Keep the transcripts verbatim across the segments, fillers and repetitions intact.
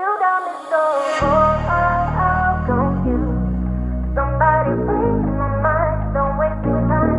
you got me so oh, oh, oh, confused. Somebody free my mind, don't waste your time.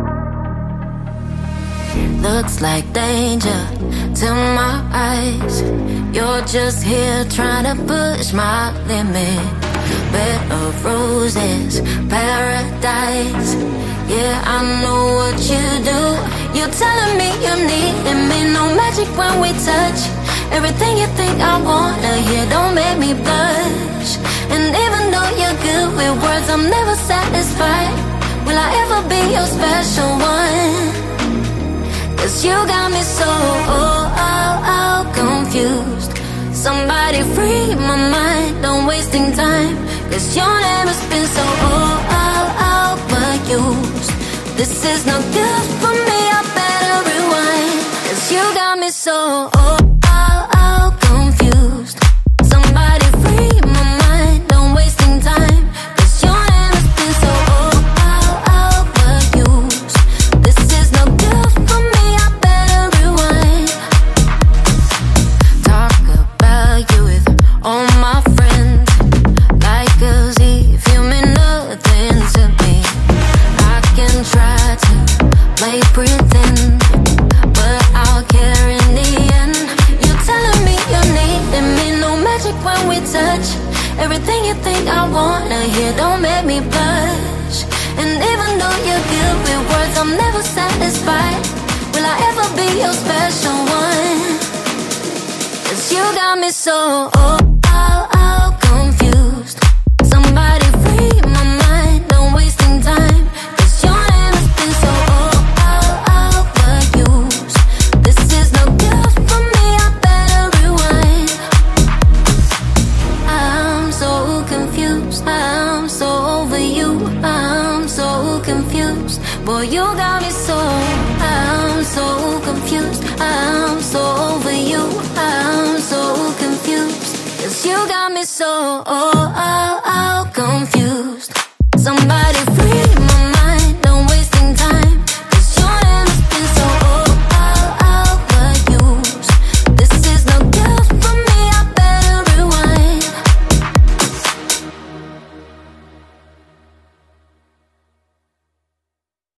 Looks like danger to my eyes. You're just here trying to push my limit. Bed of roses, paradise. Yeah, I know what you do. You're telling me you need me. No magic when we touch. Everything you think I wanna hear don't make me blush. And even though you're good with words, I'm never satisfied. Will I ever be your special one? Cause you got me so oh, oh, oh, confused. Somebody free my mind, don't wasting time. Cause your name has been so oh, oh, overused. This is not good for me, I better rewind. Cause you got me so oh, oh, oh, confused. Somebody free my mind, don't wasting time. Cause your name has been so oh, oh, overused. This is not good for me, I better rewind. Talk about you with all my friends, like as if you mean nothing to me. I can try to play pretend, but I'll care in the end. You're telling me you need me, no magic when we touch. Everything you think I wanna hear don't make me blush. And even though you're good with words, I'm never satisfied. Will I ever be your special one? Cause you got me so oh, oh, oh, confused. Somebody free my mind, don't wasting time. Cause your name has been so oh, oh, overused. This is no good for me, I better rewind. I'm so confused, I'm so over you. I'm so confused, boy you got me so. I'm so confused, I'm so over you. I'm so confused, cause you got me so